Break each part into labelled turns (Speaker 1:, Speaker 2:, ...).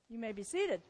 Speaker 1: You may be seated.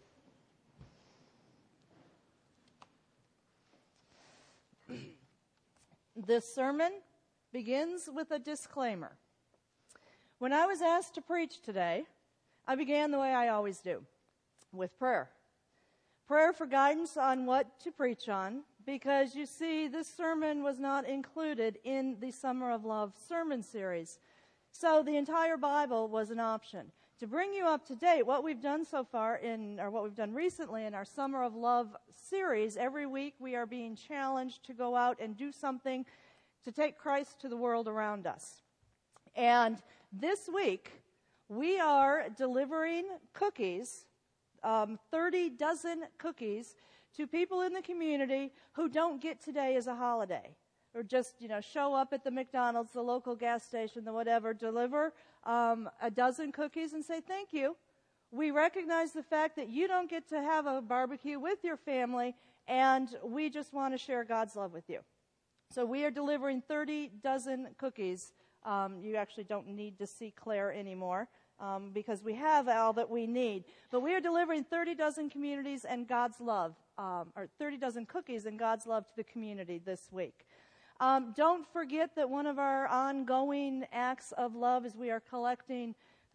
Speaker 1: This sermon begins with a disclaimer. When I was asked to preach today, I began the way I always do, with prayer. Prayer for guidance on what to preach on, because you see, this sermon was not included in the Summer of Love sermon series. So the entire Bible was an option. To bring you up to date, what we've done so far what we've done recently in our Summer of Love series, every week we are being challenged to go out and do something to take Christ to the world around us. And this week, we are delivering cookies, 30 dozen cookies, to people in the community who don't get today as a holiday. Or just, show up at the McDonald's, the local gas station, the whatever, deliver a dozen cookies and say thank you. We recognize the fact that you don't get to have a barbecue with your family, and we just want to share God's love with you. So we are delivering 30 dozen cookies. You actually don't need to see Claire anymore because we have all that we need. But we are delivering 30 dozen communities and God's love, or 30 dozen cookies and God's love to the community this week. Don't forget that one of our ongoing acts of love is we are collecting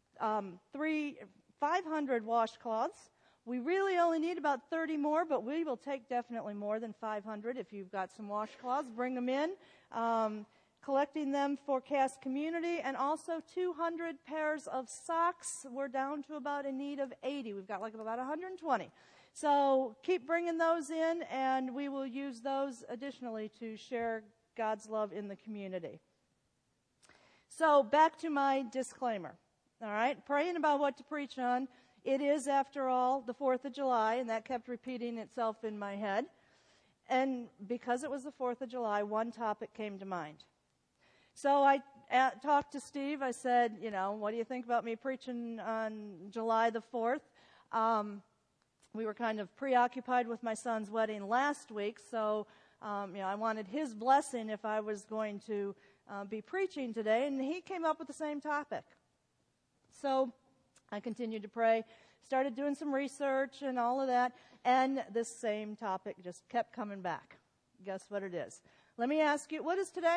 Speaker 1: 500 washcloths. We really only need about 30 more, but we will take definitely more than 500. If you've got some washcloths, bring them in. Collecting them for Cass Community, and also 200 pairs of socks. We're down to about a need of 80. We've got about 120. So keep bringing those in, and we will use those additionally to share God's love in the community. So back to my disclaimer. All right, praying about what to preach on. It is, after all, the 4th of July, and that kept repeating itself in my head. And because it was the 4th of July, one topic came to mind. So I talked to Steve. I said, what do you think about me preaching on July the 4th? We were kind of preoccupied with my son's wedding last week, so I wanted his blessing if I was going to be preaching today, and he came up with the same topic. So I continued to pray, started doing some research and all of that, and this same topic just kept coming back. Guess what it is? Let me ask you, what is today?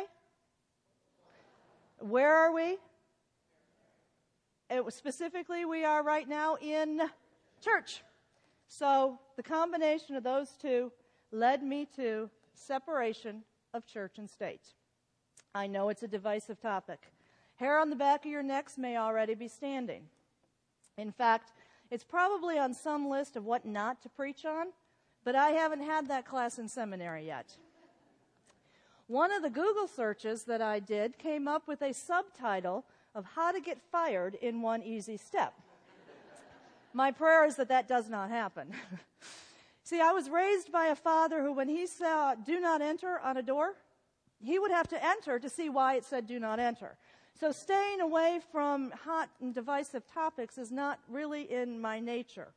Speaker 1: Where are we? Specifically, we are right now in church. So the combination of those two led me to separation of church and state. I know it's a divisive topic. Hair on the back of your necks may already be standing. In fact, it's probably on some list of what not to preach on, but I haven't had that class in seminary yet. One of the Google searches that I did came up with a subtitle of How to Get Fired in One Easy Step. My prayer is that does not happen. See, I was raised by a father who, when he saw "do not enter" on a door, he would have to enter to see why it said "do not enter." So staying away from hot and divisive topics is not really in my nature.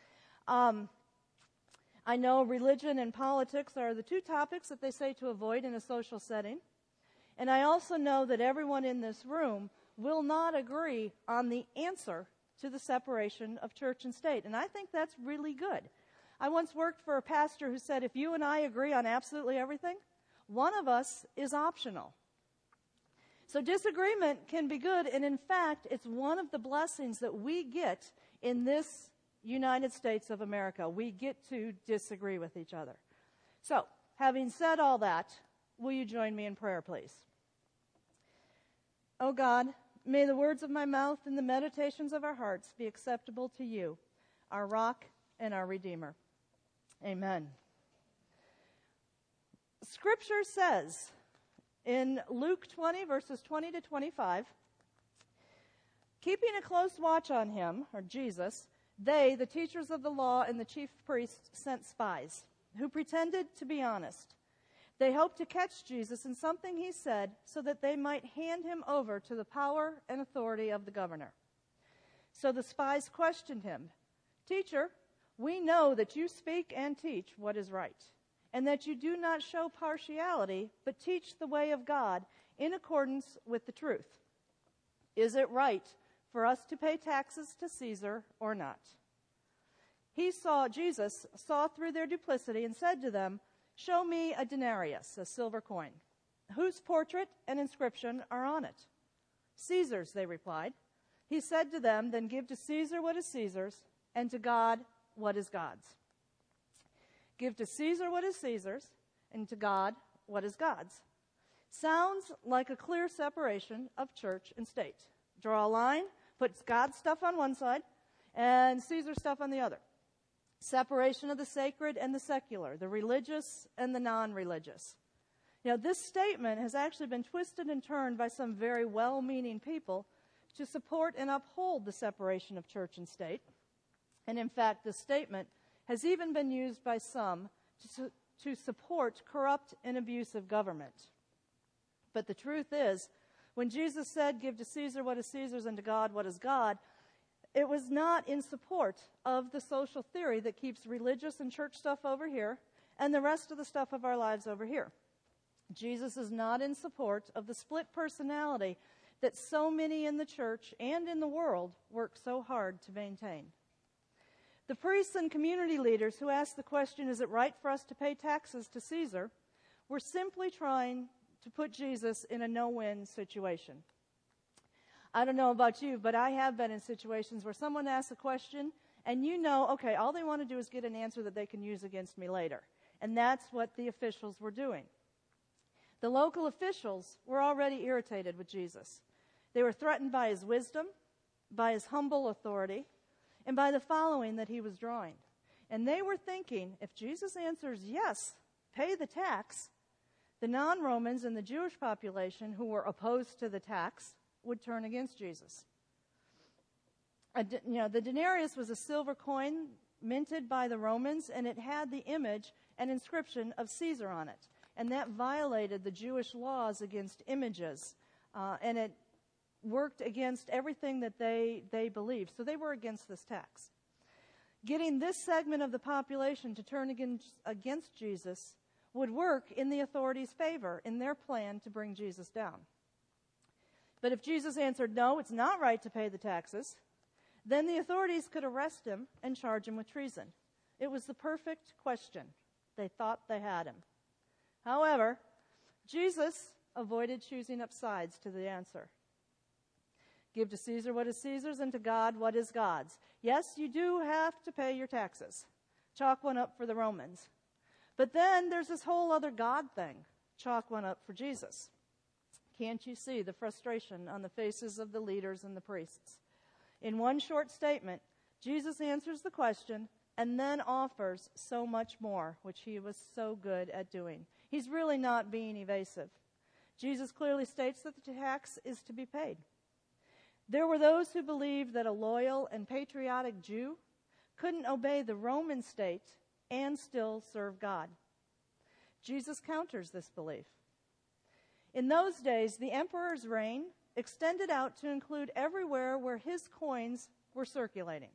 Speaker 1: I know religion and politics are the two topics that they say to avoid in a social setting. And I also know that everyone in this room will not agree on the answer to the separation of church and state. And I think that's really good. I once worked for a pastor who said, if you and I agree on absolutely everything, one of us is optional. So disagreement can be good, and in fact, it's one of the blessings that we get in this United States of America. We get to disagree with each other. So, having said all that, will you join me in prayer, please? Oh God, may the words of my mouth and the meditations of our hearts be acceptable to you, our rock and our Redeemer. Amen. Scripture says in Luke 20, verses 20 to 25, keeping a close watch on him, or Jesus, they, the teachers of the law and the chief priests, sent spies who pretended to be honest. They hoped to catch Jesus in something he said so that they might hand him over to the power and authority of the governor. So the spies questioned him, "Teacher, we know that you speak and teach what is right, and that you do not show partiality, but teach the way of God in accordance with the truth. Is it right for us to pay taxes to Caesar or not?" Jesus saw through their duplicity and said to them, "Show me a denarius, a silver coin. Whose portrait and inscription are on it?" "Caesar's," they replied. He said to them, "Then give to Caesar what is Caesar's, and to God what is God's." Give to Caesar what is Caesar's, and to God what is God's. Sounds like a clear separation of church and state. Draw a line, put God's stuff on one side, and Caesar's stuff on the other. Separation of the sacred and the secular, the religious and the non-religious. This statement has actually been twisted and turned by some very well-meaning people to support and uphold the separation of church and state. And in fact, this statement has even been used by some to support corrupt and abusive government. But the truth is, when Jesus said, "Give to Caesar what is Caesar's and to God what is God," it was not in support of the social theory that keeps religious and church stuff over here and the rest of the stuff of our lives over here. Jesus is not in support of the split personality that so many in the church and in the world work so hard to maintain. The priests and community leaders who asked the question, "Is it right for us to pay taxes to Caesar?" were simply trying to put Jesus in a no-win situation. I don't know about you, but I have been in situations where someone asks a question and okay, all they want to do is get an answer that they can use against me later. And that's what the officials were doing. The local officials were already irritated with Jesus. They were threatened by his wisdom, by his humble authority, and by the following that he was drawing. And they were thinking, if Jesus answers yes, pay the tax, the non-Romans and the Jewish population who were opposed to the tax would turn against Jesus. The denarius was a silver coin minted by the Romans, and it had the image and inscription of Caesar on it. And that violated the Jewish laws against images, and it worked against everything that they believed. So they were against this tax. Getting this segment of the population to turn against Jesus would work in the authorities' favor in their plan to bring Jesus down. But if Jesus answered, "No, it's not right to pay the taxes," then the authorities could arrest him and charge him with treason. It was the perfect question. They thought they had him. However, Jesus avoided choosing up sides to the answer. Give to Caesar what is Caesar's and to God what is God's. Yes, you do have to pay your taxes. Chalk one up for the Romans. But then there's this whole other God thing. Chalk one up for Jesus. Can't you see the frustration on the faces of the leaders and the priests? In one short statement, Jesus answers the question and then offers so much more, which he was so good at doing. He's really not being evasive. Jesus clearly states that the tax is to be paid. There were those who believed that a loyal and patriotic Jew couldn't obey the Roman state and still serve God. Jesus counters this belief. In those days, the emperor's reign extended out to include everywhere where his coins were circulating.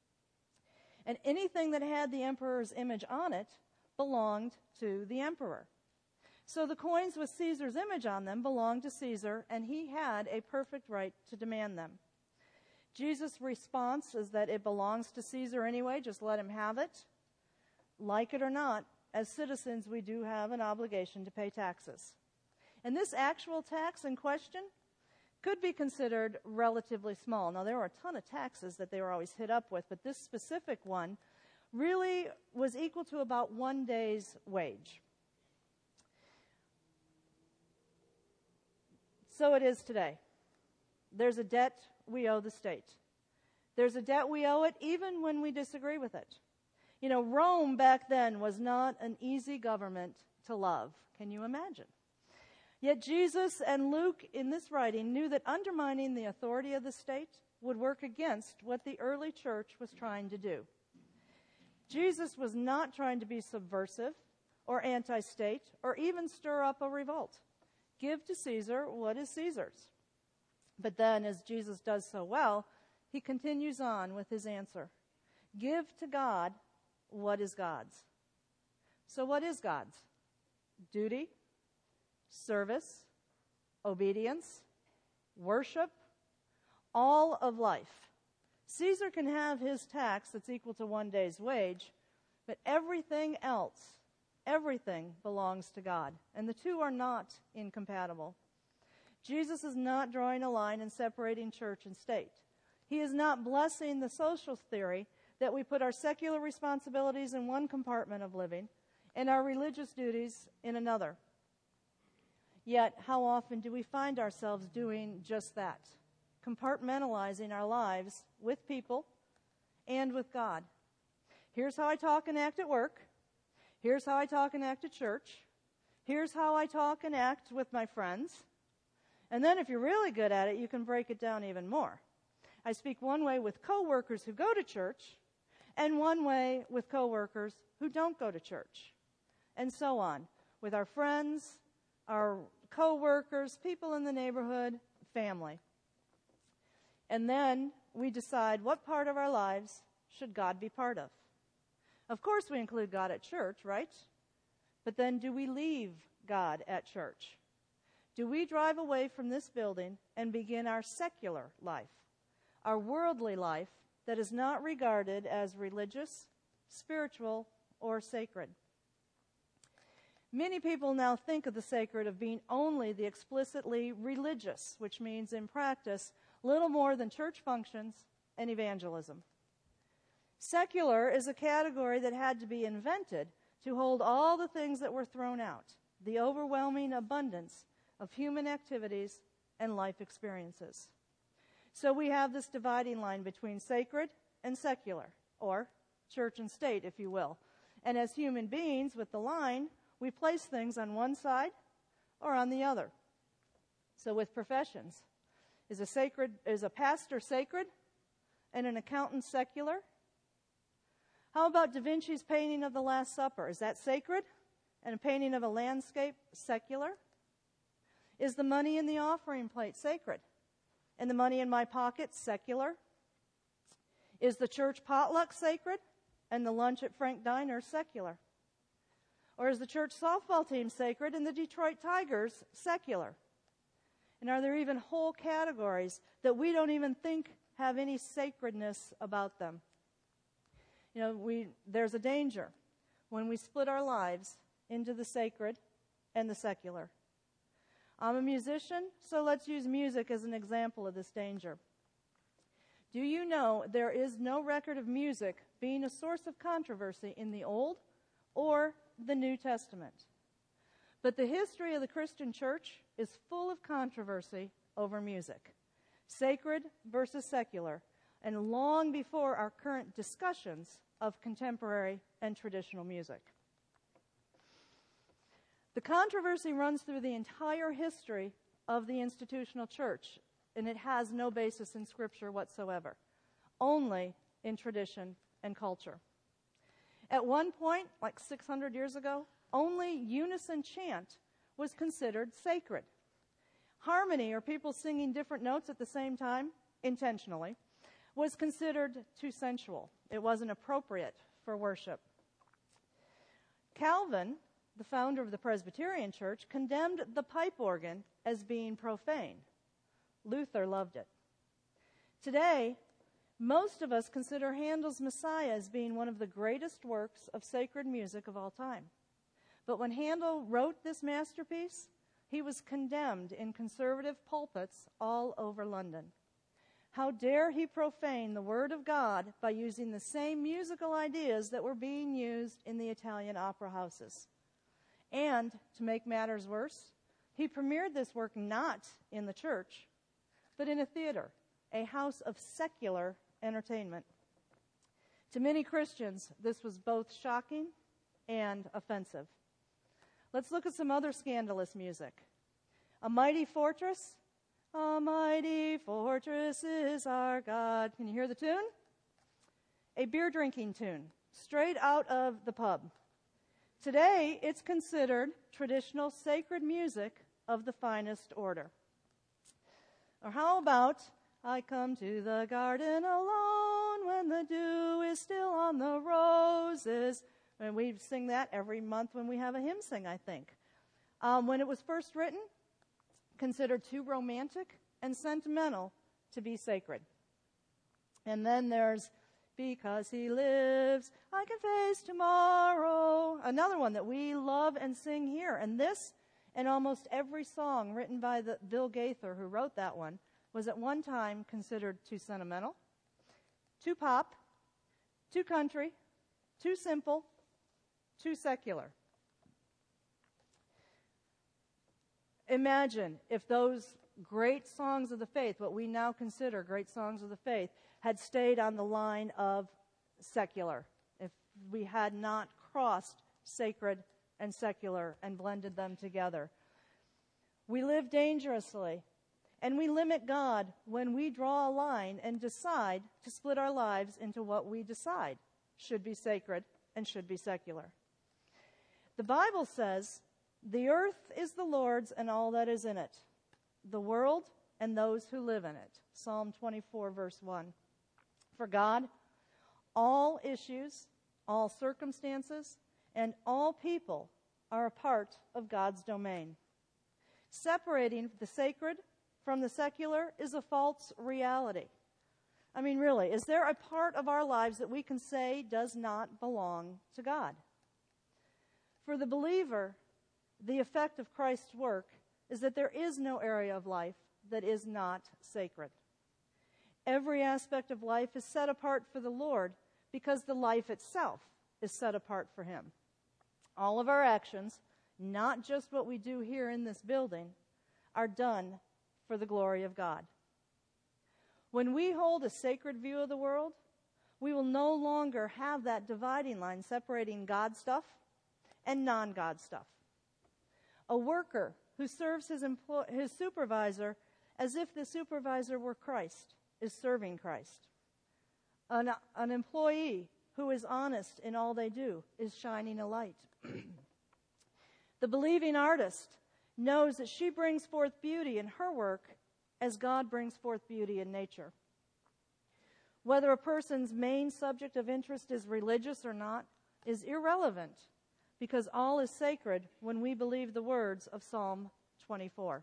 Speaker 1: And anything that had the emperor's image on it belonged to the emperor. So the coins with Caesar's image on them belonged to Caesar, and he had a perfect right to demand them. Jesus' response is that it belongs to Caesar anyway, just let him have it. Like it or not, as citizens, we do have an obligation to pay taxes. And this actual tax in question could be considered relatively small. Now, there were a ton of taxes that they were always hit up with, but this specific one really was equal to about 1 day's wage. So it is today. There's a debt we owe the state. There's a debt we owe it even when we disagree with it. Rome back then was not an easy government to love. Can you imagine? Yet Jesus and Luke in this writing knew that undermining the authority of the state would work against what the early church was trying to do. Jesus was not trying to be subversive or anti-state or even stir up a revolt. Give to Caesar what is Caesar's. But then, as Jesus does so well, he continues on with his answer. Give to God what is God's. So what is God's? Duty, service, obedience, worship, all of life. Caesar can have his tax that's equal to one day's wage, but everything else, everything belongs to God, and the two are not incompatible. Jesus is not drawing a line and separating church and state. He is not blessing the social theory that we put our secular responsibilities in one compartment of living and our religious duties in another. Yet, how often do we find ourselves doing just that? Compartmentalizing our lives with people and with God. Here's how I talk and act at work. Here's how I talk and act at church. Here's how I talk and act with my friends. And then if you're really good at it, you can break it down even more. I speak one way with coworkers who go to church, and one way with coworkers who don't go to church. And so on, with our friends, our coworkers, people in the neighborhood, family. And then we decide what part of our lives should God be part of. Of course we include God at church, right? But then do we leave God at church? Do we drive away from this building and begin our secular life, our worldly life that is not regarded as religious, spiritual, or sacred? Many people now think of the sacred of being only the explicitly religious, which means in practice little more than church functions and evangelism. Secular is a category that had to be invented to hold all the things that were thrown out, the overwhelming abundance of human activities and life experiences. So we have this dividing line between sacred and secular, or church and state, if you will. And as human beings with the line, we place things on one side or on the other. So with professions, is a pastor sacred and an accountant secular? How about Da Vinci's painting of the Last Supper? Is that sacred? And a painting of a landscape secular? Is the money in the offering plate sacred? And the money in my pocket secular? Is the church potluck sacred? And the lunch at Frank Diner secular? Or is the church softball team sacred and the Detroit Tigers secular? And are there even whole categories that we don't even think have any sacredness about them? You know, there's a danger when we split our lives into the sacred and the secular. I'm a musician, so let's use music as an example of this danger. Do you know there is no record of music being a source of controversy in the Old or the New Testament? But the history of the Christian church is full of controversy over music, sacred versus secular, and long before our current discussions of contemporary and traditional music. The controversy runs through the entire history of the institutional church, and it has no basis in Scripture whatsoever, only in tradition and culture. At one point, like 600 years ago, only unison chant was considered sacred. Harmony, or people singing different notes at the same time, intentionally, was considered too sensual. It wasn't appropriate for worship. Calvin, the founder of the Presbyterian Church, condemned the pipe organ as being profane. Luther loved it. Today, most of us consider Handel's Messiah as being one of the greatest works of sacred music of all time. But when Handel wrote this masterpiece, he was condemned in conservative pulpits all over London. How dare he profane the Word of God by using the same musical ideas that were being used in the Italian opera houses? And, to make matters worse, he premiered this work not in the church, but in a theater, a house of secular entertainment. To many Christians, this was both shocking and offensive. Let's look at some other scandalous music. A Mighty Fortress. A mighty fortress is our God. Can you hear the tune? A beer drinking tune, straight out of the pub. Today, it's considered traditional sacred music of the finest order. Or how about, I come to the garden alone when the dew is still on the roses. And we sing that every month when we have a hymn sing, I think. When it was first written, considered too romantic and sentimental to be sacred. And then there's Because He Lives, I Can Face Tomorrow. Another one that we love and sing here. And this and almost every song written by Bill Gaither, who wrote that one, was at one time considered too sentimental, too pop, too country, too simple, too secular. Imagine if those great songs of the faith, what we now consider great songs of the faith, had stayed on the line of secular, if we had not crossed sacred and secular and blended them together. We live dangerously, and we limit God when we draw a line and decide to split our lives into what we decide should be sacred and should be secular. The Bible says, "The earth is the Lord's and all that is in it, the world and those who live in it." Psalm 24, verse 1. For God, all issues, all circumstances, and all people are a part of God's domain. Separating the sacred from the secular is a false reality. I mean, really, is there a part of our lives that we can say does not belong to God? For the believer, the effect of Christ's work is that there is no area of life that is not sacred. Every aspect of life is set apart for the Lord because the life itself is set apart for Him. All of our actions, not just what we do here in this building, are done for the glory of God. When we hold a sacred view of the world, we will no longer have that dividing line separating God stuff and non-God stuff. A worker who serves his supervisor as if the supervisor were Christ is serving Christ. An employee who is honest in all they do is shining a light. The believing artist knows that she brings forth beauty in her work as God brings forth beauty in nature. Whether a person's main subject of interest is religious or not is irrelevant, because all is sacred when we believe the words of Psalm 24.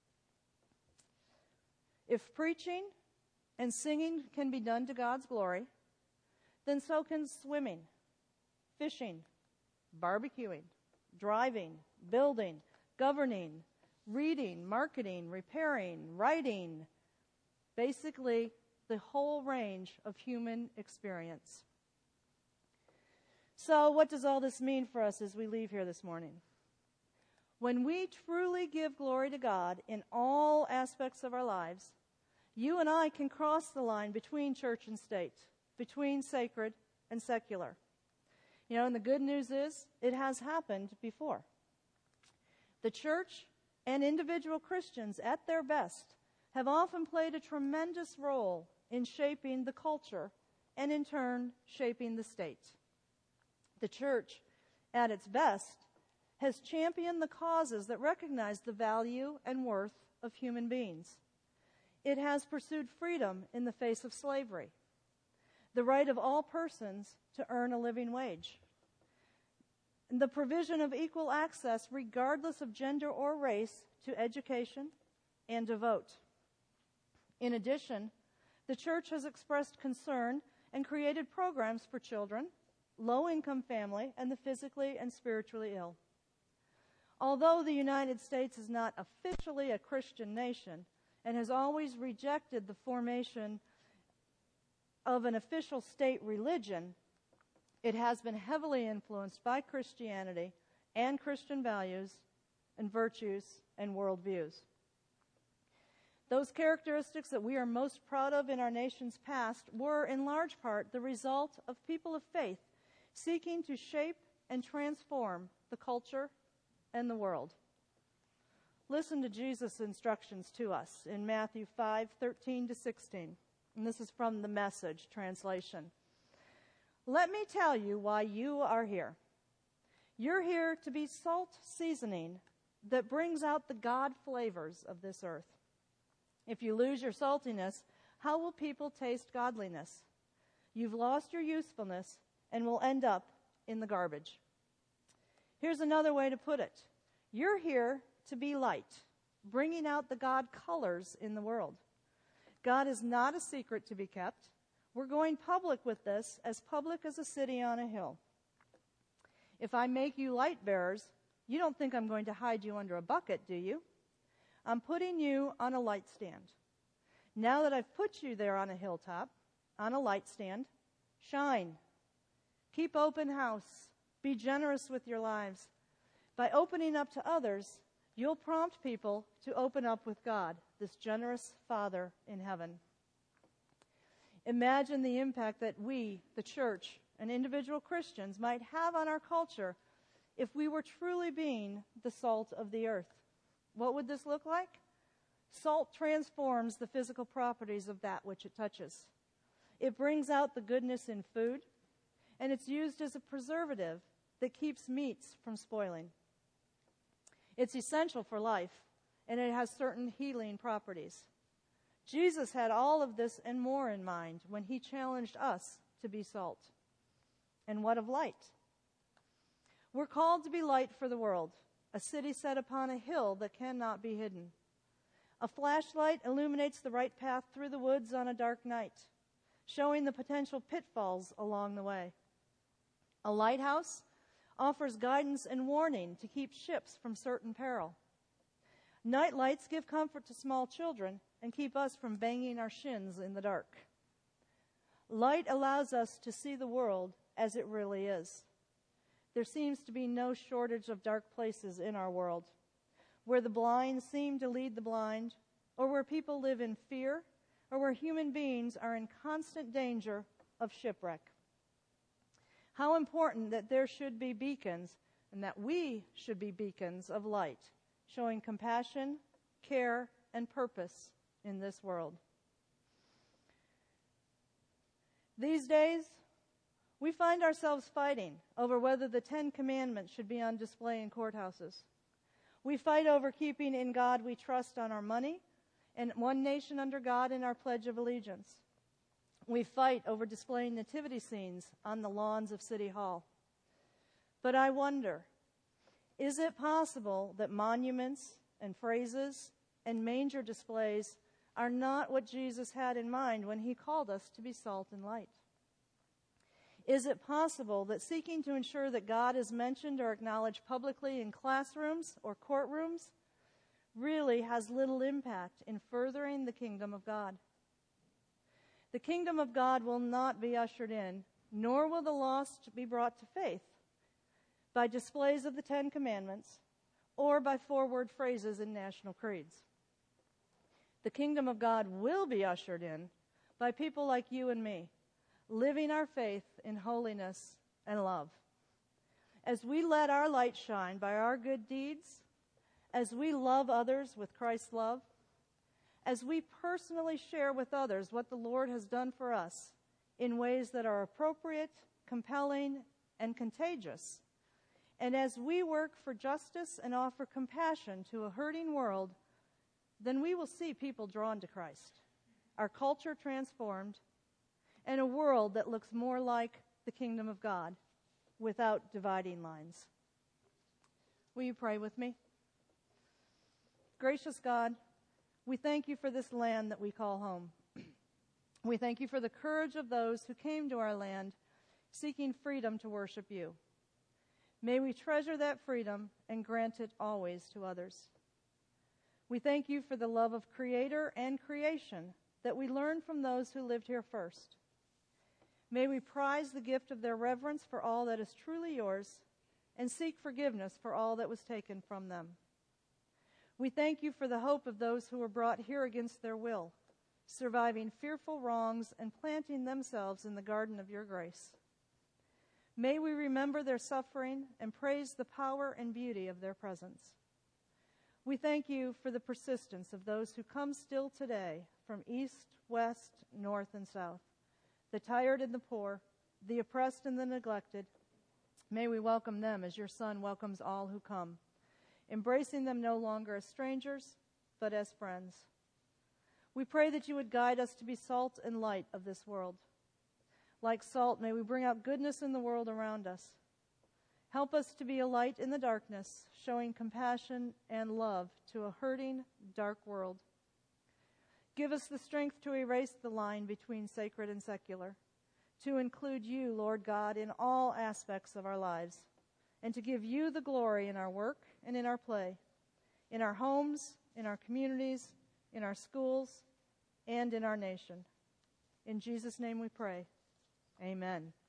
Speaker 1: If preaching and singing can be done to God's glory, then so can swimming, fishing, barbecuing, driving, building, governing, reading, marketing, repairing, writing, basically the whole range of human experience. So what does all this mean for us as we leave here this morning? When we truly give glory to God in all aspects of our lives, you and I can cross the line between church and state, between sacred and secular. You know, and the good news is it has happened before. The church and individual Christians at their best have often played a tremendous role in shaping the culture and in turn shaping the state. The church, at its best, has championed the causes that recognize the value and worth of human beings. It has pursued freedom in the face of slavery, the right of all persons to earn a living wage, and the provision of equal access regardless of gender or race to education and to vote. In addition, the church has expressed concern and created programs for children, low-income family, and the physically and spiritually ill. Although the United States is not officially a Christian nation and has always rejected the formation of an official state religion, it has been heavily influenced by Christianity and Christian values and virtues and worldviews. Those characteristics that we are most proud of in our nation's past were, in large part, the result of people of faith seeking to shape and transform the culture and the world. Listen to Jesus' instructions to us in Matthew 5:13-16. And this is from the Message translation. Let me tell you why you are here. You're here to be salt seasoning that brings out the God flavors of this earth. If you lose your saltiness, how will people taste godliness? You've lost your usefulness and will end up in the garbage. Here's another way to put it. You're here to be light, bringing out the God colors in the world. God is not a secret to be kept. We're going public with this, as public as a city on a hill. If I make you light bearers, you don't think I'm going to hide you under a bucket, do you? I'm putting you on a light stand. Now that I've put you there on a hilltop, on a light stand, shine. Keep open house. Be generous with your lives. By opening up to others, you'll prompt people to open up with God, this generous Father in heaven. Imagine the impact that we, the church, and individual Christians might have on our culture if we were truly being the salt of the earth. What would this look like? Salt transforms the physical properties of that which it touches. It brings out the goodness in food, and it's used as a preservative that keeps meats from spoiling. It's essential for life, and it has certain healing properties. Jesus had all of this and more in mind when he challenged us to be salt. And what of light? We're called to be light for the world, a city set upon a hill that cannot be hidden. A flashlight illuminates the right path through the woods on a dark night, showing the potential pitfalls along the way. A lighthouse offers guidance and warning to keep ships from certain peril. Night lights give comfort to small children and keep us from banging our shins in the dark. Light allows us to see the world as it really is. There seems to be no shortage of dark places in our world, where the blind seem to lead the blind, or where people live in fear, or where human beings are in constant danger of shipwreck. How important that there should be beacons, and that we should be beacons of light, showing compassion, care, and purpose in this world. These days, we find ourselves fighting over whether the 10 Commandments should be on display in courthouses. We fight over keeping in God we trust on our money and one nation under God in our Pledge of Allegiance. We fight over displaying nativity scenes on the lawns of City Hall. But I wonder, is it possible that monuments and phrases and manger displays are not what Jesus had in mind when he called us to be salt and light? Is it possible that seeking to ensure that God is mentioned or acknowledged publicly in classrooms or courtrooms really has little impact in furthering the kingdom of God? The kingdom of God will not be ushered in, nor will the lost be brought to faith by displays of the 10 Commandments or by forward phrases in national creeds. The kingdom of God will be ushered in by people like you and me, living our faith in holiness and love. As we let our light shine by our good deeds, as we love others with Christ's love, as we personally share with others what the Lord has done for us in ways that are appropriate, compelling, and contagious, and as we work for justice and offer compassion to a hurting world, then we will see people drawn to Christ, our culture transformed, and a world that looks more like the kingdom of God without dividing lines. Will you pray with me? Gracious God, we thank you for this land that we call home. We thank you for the courage of those who came to our land seeking freedom to worship you. May we treasure that freedom and grant it always to others. We thank you for the love of Creator and creation that we learned from those who lived here first. May we prize the gift of their reverence for all that is truly yours and seek forgiveness for all that was taken from them. We thank you for the hope of those who were brought here against their will, surviving fearful wrongs and planting themselves in the garden of your grace. May we remember their suffering and praise the power and beauty of their presence. We thank you for the persistence of those who come still today from east, west, north, and south, the tired and the poor, the oppressed and the neglected. May we welcome them as your Son welcomes all who come, embracing them no longer as strangers, but as friends. We pray that you would guide us to be salt and light of this world. Like salt, may we bring out goodness in the world around us. Help us to be a light in the darkness, showing compassion and love to a hurting, dark world. Give us the strength to erase the line between sacred and secular, to include you, Lord God, in all aspects of our lives, and to give you the glory in our work and in our play, in our homes, in our communities, in our schools, and in our nation. In Jesus' name we pray. Amen.